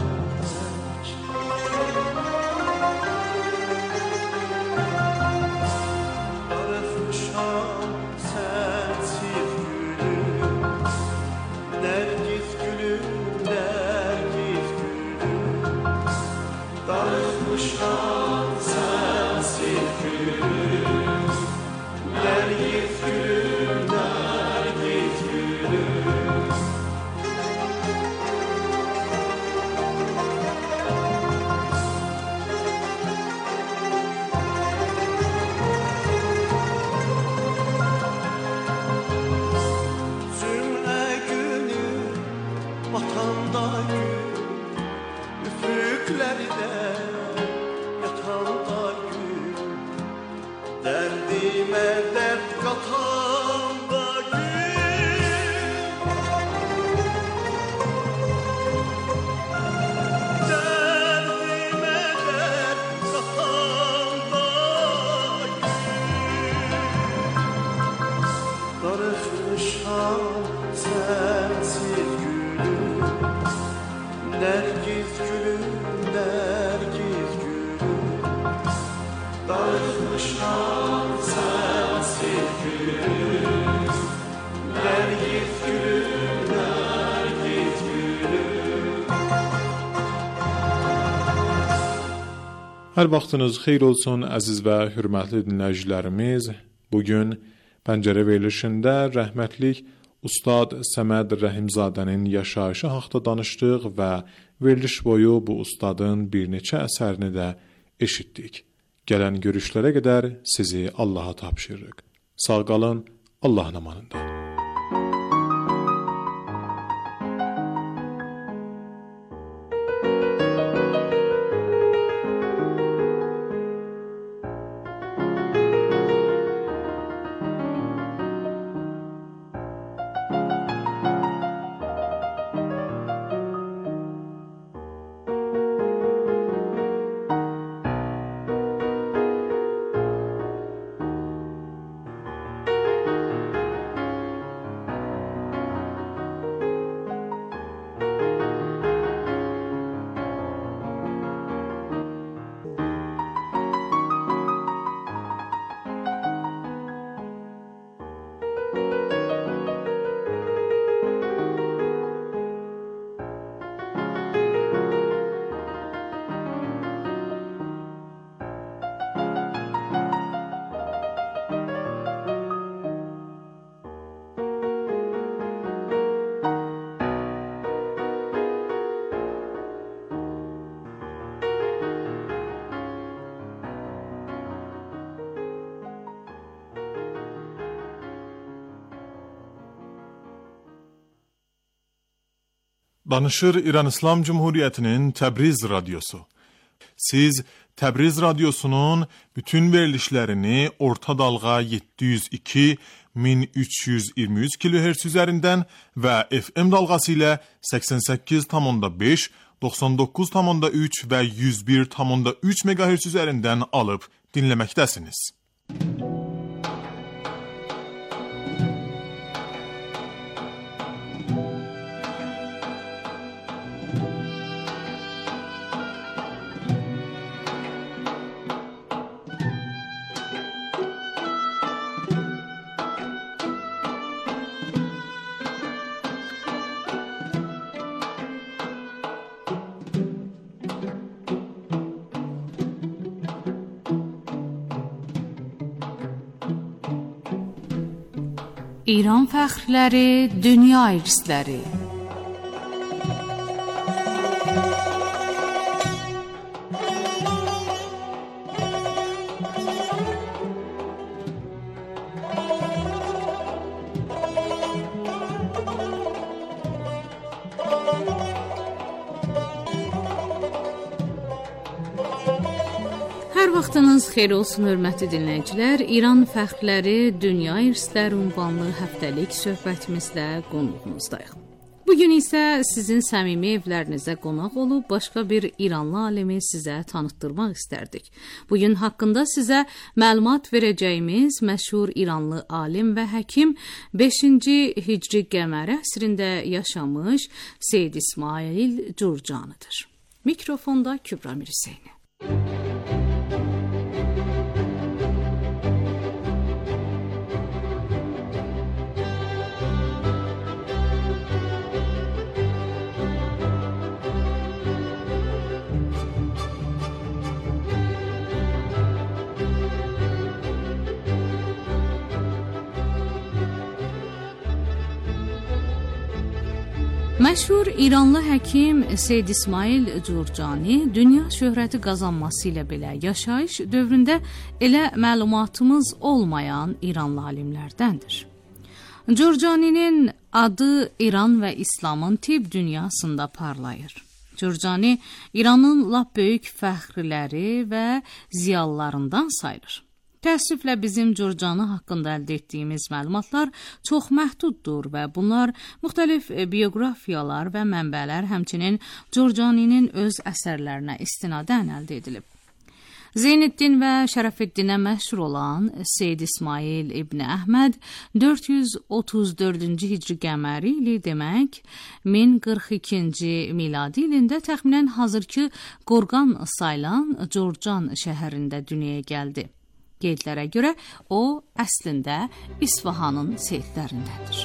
Darıxmışam sensiz gülüm, Nergiz gülüm, Nergiz gülüm. Darıxmışam sensiz gülüm, Nergiz gülüm, Nergiz gülüm. Cümlə günü batanda gün, üfüqlərdə yatanda gün, dərdimə dərd qatanda gün. Dərdimə dərd qatanda gün. Darıxmışam sensiz gülüm, Nergiz gülüm, Nergiz gülüm. Darıxmışam sensiz gülüm, Nergiz gülüm, Nergiz gülüm. Hər vaxtınız xeyir olsun əziz və hörmətli dinləyicilərimiz. Bugün Pəncərə verilişində rəhmətlik Ustad Səməd Rəhimzadənin yaşayışı haqqında danışdıq və veriliş boyu bu ustadın bir neçə əsərini də eşitdik. Gələn görüşlərə qədər sizi Allaha tapşırırıq. Sağ qalın, Allahın amanında. Danışır İran İslam Cumhuriyeti'nin Təbriz Radyosu. Siz Təbriz Radyosu'nun bütün verilişlerini orta dalga 702 1323 kHz üzerinden ve FM dalgası ile 88,5, 99,3 ve 101,3 MHz üzerinden alıp dinlemektesiniz. İran fəxrləri, dünya irsləri. Hər vaxtınız xeyir olsun, hörmətli dinləyicilər. İran fəxrləri, dünya irsləri ünvanlı həftəlik söhbətimizlə qonuğumuzdayıq. Bugün isə sizin səmimi evlərinizə qonaq olub başqa bir İranlı alimi sizə tanıtdırmaq istərdik. Bugün haqqında sizə məlumat verəcəyimiz məşhur İranlı alim və həkim 5-ci Hicri qəməri əsrində yaşamış Seyyid İsmail Curcanidir. Mikrofonda Kübra Mirseyni. Məşhur İranlı həkim Seyyid İsmail Curcani dünya şöhrəti qazanması ilə belə yaşayış dövründə elə məlumatımız olmayan İranlı alimlərdəndir. Curcani'nin adı İran və İslamın tibb dünyasında parlayır. Curcani İranın lap böyük fəxriləri və ziyalılarından sayılır. Təəssüflə bizim Curcani haqqında əldə etdiyimiz məlumatlar çox məhduddur və bunlar müxtəlif bioqrafiyalar və mənbələr, həmçinin Curcani'nin öz əsərlərinə istinadən əldə edilib. Zeynəddin və Şərəfəddinə məşhur olan Seyyid İsmail İbn Əhməd 434-cü Hicri qəməri ili demək 1042-ci miladi ilində təxminən hazırki Qorqan sayılan Corcan şəhərində dünyaya gəldi. Qeydlərə görə o əslində İsfahanın seyidlərindəndir.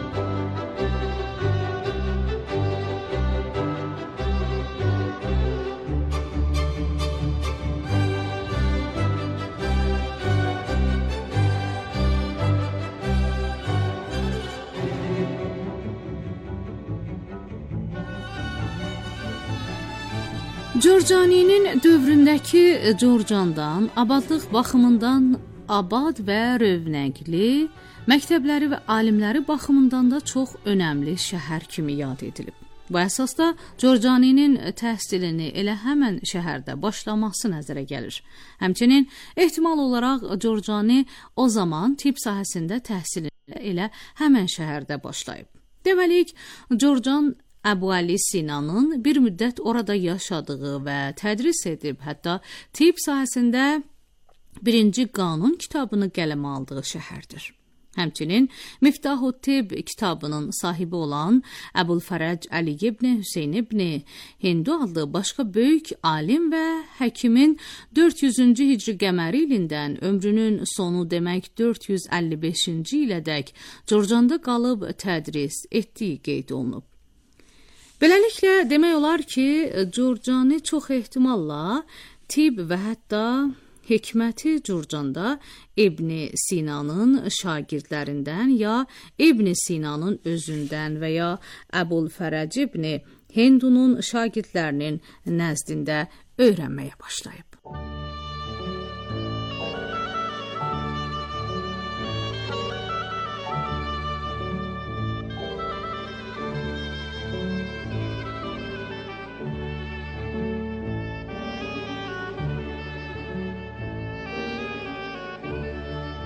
Curcani'nin dövründəki Corcandan, abadlıq baxımından abad və rövnəqli, məktəbləri və alimləri baxımından da çox önəmli şəhər kimi yad edilib. Bu əsasda Corcani'nin təhsilini elə həmən şəhərdə başlaması nəzərə gəlir. Həmçinin ehtimal olaraq Corcani o zaman tibb sahəsində təhsilini elə həmən şəhərdə başlayıb. Deməlik, Corcan Əbu Əli Sinanın bir müddət orada yaşadığı və tədris edib, hətta tibb sahəsində birinci qanun kitabını qələmə aldığı şəhərdir. Həmçinin Miftahut-Tibb kitabının sahibi olan Əbulfərəc Əli ibn Hüseyn ibn Hindu adlı başqa böyük alim və həkimin 400-cü Hicri qəməri ilindən ömrünün sonu demək 455-ci ilədək Corcanda qalıb tədris etdiyi qeyd olunub. Beləliklə, demək olar ki, Corcani çox ehtimalla tibb və hətta hikməti Corcanda İbn Sinanın şagirdlərindən ya İbn Sinanın özündən və ya Əbulfərəc ibn Hindunun şagirdlərinin nəzdində öyrənməyə başlayıb.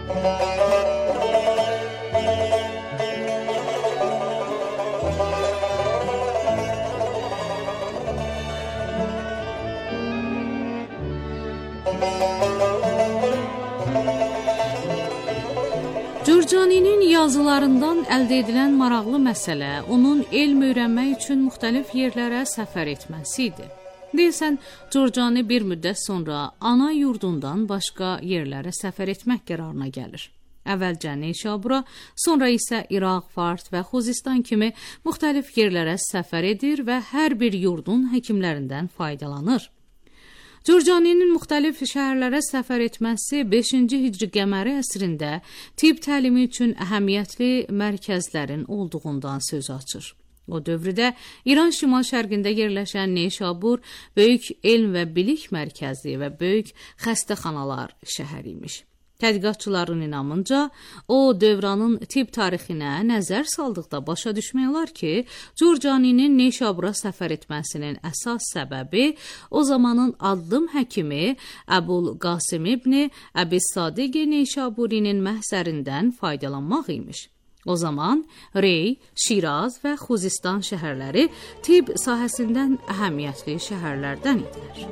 Cürcaninin yazılarından əldə edilən maraqlı məsələ onun elm öyrənmək üçün müxtəlif yerlərə səfər etməsi idi. Deyəsən, Cürcani bir müddət sonra ana yurdundan başqa yerlərə səfər etmək qərarına gəlir. Əvvəlcə Neşabura, sonra isə İraq, Fars və Xuzistan kimi müxtəlif yerlərə səfər edir və hər bir yurdun həkimlərindən faydalanır. Cürcaninin müxtəlif şəhərlərə səfər etməsi 5-ci hicri qəməri əsrində tibb təlimi üçün əhəmiyyətli mərkəzlərin olduğundan söz açır. O dövrdə İran şimal-şərqində yerləşən Neşabur böyük elm və bilik mərkəzi və böyük xəstəxanalar şəhəri imiş. Tədqiqatçıların inamınca, o dövranın tibb tarixinə nəzər saldıqda başa düşmək olar ki, Cürcaninin Neşabura səfər etməsinin əsas səbəbi o zamanın addım həkimi Əbul Qasim ibn Əbi Sadiq Neşaburinin məhzərindən faydalanmaq imiş. O zaman Rey, Şiraz və Xuzistan şəhərləri tibb sahəsindən əhəmiyyətli şəhərlərdən idilər.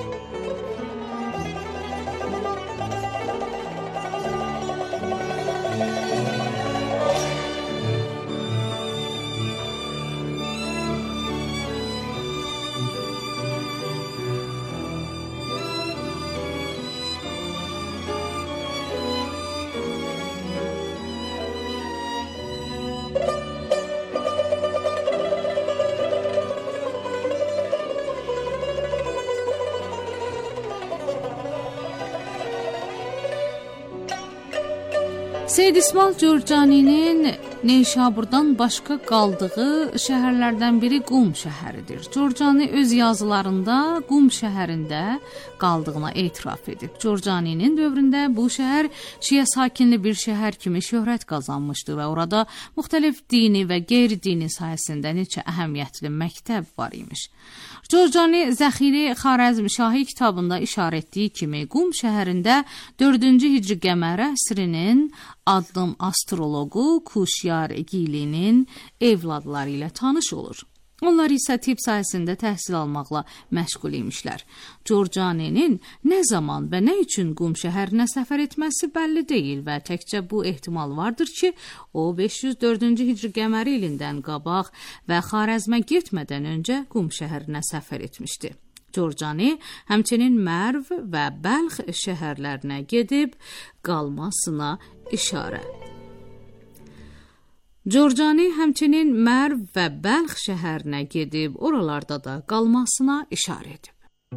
Seyyid İsmail Cürcaninin Neşaburdan başqa qaldığı şəhərlərdən biri Qum şəhəridir. Cürcani öz yazılarında Qum şəhərində qaldığına etiraf edib. Cürcaninin dövründə bu şəhər Şiə sakinli bir şəhər kimi şöhrət qazanmışdı və orada müxtəlif dini və qeyri-dini sayəsində neçə əhəmiyyətli məktəb var imiş. Cürcani Zəxiri Xarəzmşahi kitabında işarət etdiyi kimi Qum şəhərində 4-cü hicri qəməri əsrinin addım astroloqu Kuşyar Gilinin evladları ilə tanış olur. Onlar isə tibb sahəsində təhsil almaqla məşğul imişlər. Cürcaninin nə zaman və nə üçün Qum şəhərinə səfər etməsi bəlli deyil və təkcə bu ehtimal vardır ki, o 504-cü hicri qəməri ilindən qabaq və Xarəzmə getmədən öncə Qum şəhərinə səfər etmişdi. Cürcani həmçinin Mərv və Bəlx şəhərlərinə gedib qalmasına işarə. Cürcani həmçinin Mərv və Bəlx şəhərinə gedib oralarda da qalmasına işarə edib.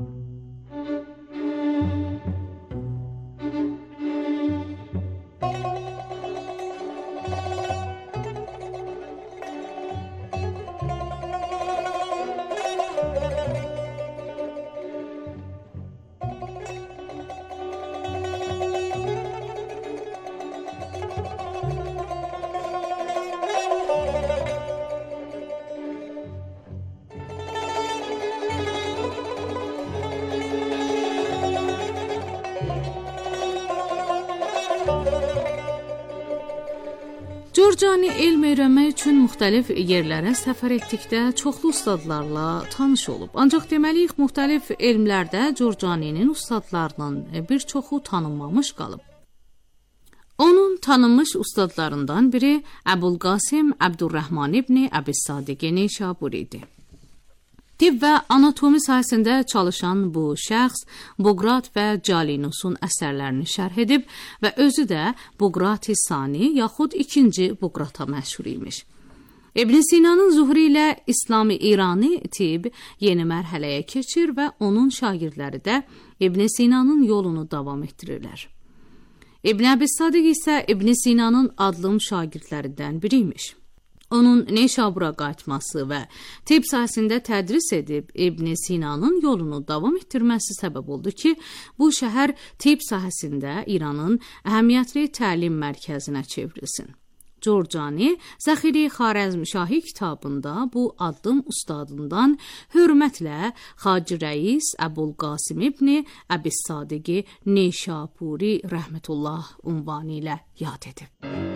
Cürcani elm öyrənmək üçün müxtəlif yerlərə səfər etdikdə çoxlu ustadlarla tanış olub. Ancaq deməliyik, müxtəlif elmlərdə Cürcaninin ustadlarının bir çoxu tanınmamış qalıb. Onun tanınmış ustadlarından biri Əbul Qasim Əbdurrahman ibn Əbi Sadiq Neşaburi idi. Tibb və anatomi sahəsində çalışan bu şəxs Buqrat və Calinusun əsərlərini şərh edib və özü də Buqrat-i Sani yaxud ikinci Buqrata məşhur imiş. İbn Sinanın zuhuru ilə İslami İrani tibb yeni mərhələyə keçir və onun şagirdləri də İbn Sinanın yolunu davam etdirirlər. İbn Əbi Sadiq isə İbn Sinanın adlı şagirdlərindən biri imiş. Onun Neşabura qayıtması və tibb sahəsində tədris edib İbn Sinanın yolunu davam etdirməsi səbəb oldu ki, bu şəhər tibb sahəsində İranın əhəmiyyətli təlim mərkəzinə çevrilsin. Corcani Zəxiri Xarəzmşahi kitabında bu addım ustadından hörmətlə Xacı Rəis Əbulqasim İbni Əbis-Sadiqi Neşapuri rəhmətullah unvanı ilə yad edib.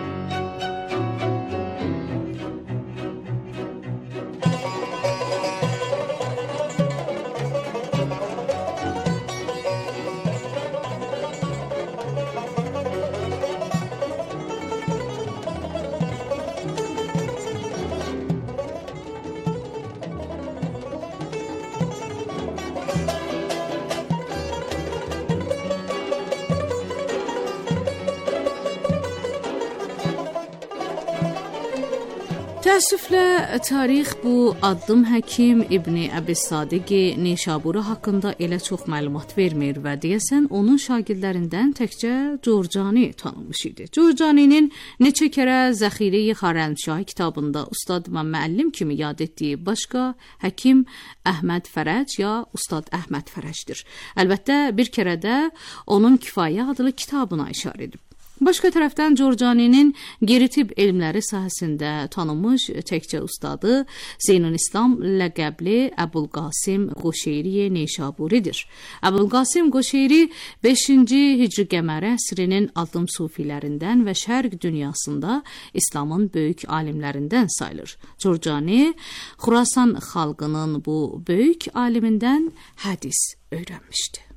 Təəssüflə tarix bu addım həkim İbni Əbis-Sadiqi Neşaburi haqqında elə çox məlumat vermir və deyəsən onun şagirdlərindən təkcə Corcani tanınmış idi. Corcaninin neçə kərə Zəxiri Xarəzmşahi kitabında ustad və müəllim kimi yad etdiyi başqa həkim Əhməd Fərəc ya Ustad Əhməd Fərəcdir. Əlbəttə bir kərə də onun Kifayə adlı kitabına işarə edib. Başqa tərəfdən Corcaninin geri-tibb elmləri sahəsində tanınmış təkcə ustadı Zeynülislam ləqəbli Əbulqasim Qoşeyri Neşaburidir. Əbulqasim Qoşeyri 5-ci Hicri qəməri əsrinin adım sufilərindən və şərq dünyasında İslamın böyük alimlərindən sayılır. Corcani Xurasan xalqının bu böyük alimindən hədis öyrənmişdi.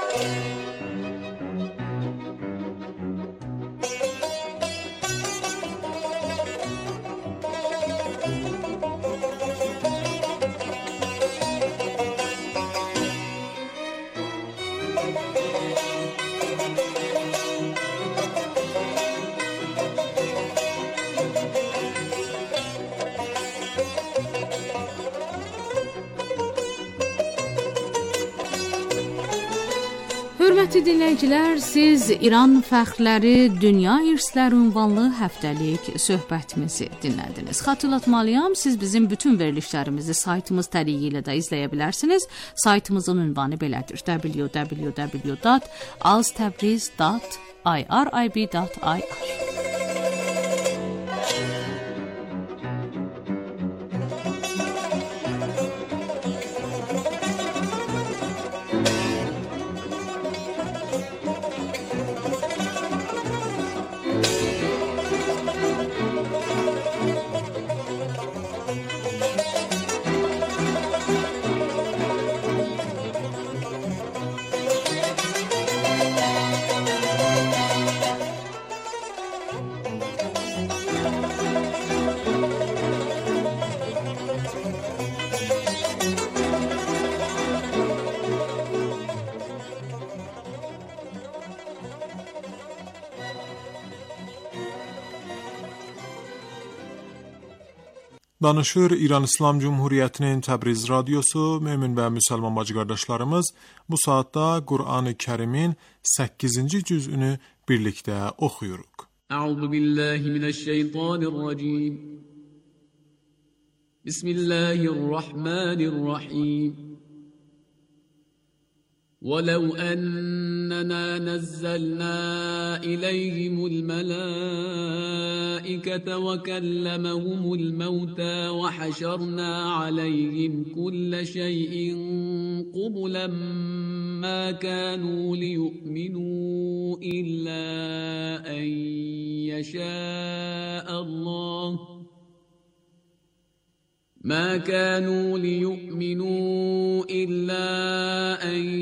Hörmətli dinləyicilər, siz İran fəxrləri, dünya irsləri ünvanlı həftəlik söhbətimizi dinlədiniz. Xatırlatmalıyam, siz bizim bütün verilişlərimizi saytımız təliyi ilə də izləyə bilərsiniz. Saytımızın ünvanı belədir: www.aztabriz.irib.ir. Danışır İran İslam Cumhuriyyətinin Təbriz radiosu. Mömin və müsəlman bacı qardaşlarımız, bu saatda Qur'an-ı Kərimin 8-ci cüzünü birlikdə oxuyuruq. Əuzu billahi minəşşeytanirracim. Bismillahirrahmanirrahim. وَلَوْ أَنَّنَا نَزَّلْنَا إِلَيْهِمُ الْمَلَائِكَةَ وَكَلَّمَهُمُ الْمَوْتَى وَحَشَرْنَا عَلَيْهِمْ كُلَّ شَيْءٍ قُبُلًا مَا كَانُوا لِيُؤْمِنُوا إِلَّا أَن يَشَاءَ اللَّهُ ما كانوا ليؤمنوا إلا أن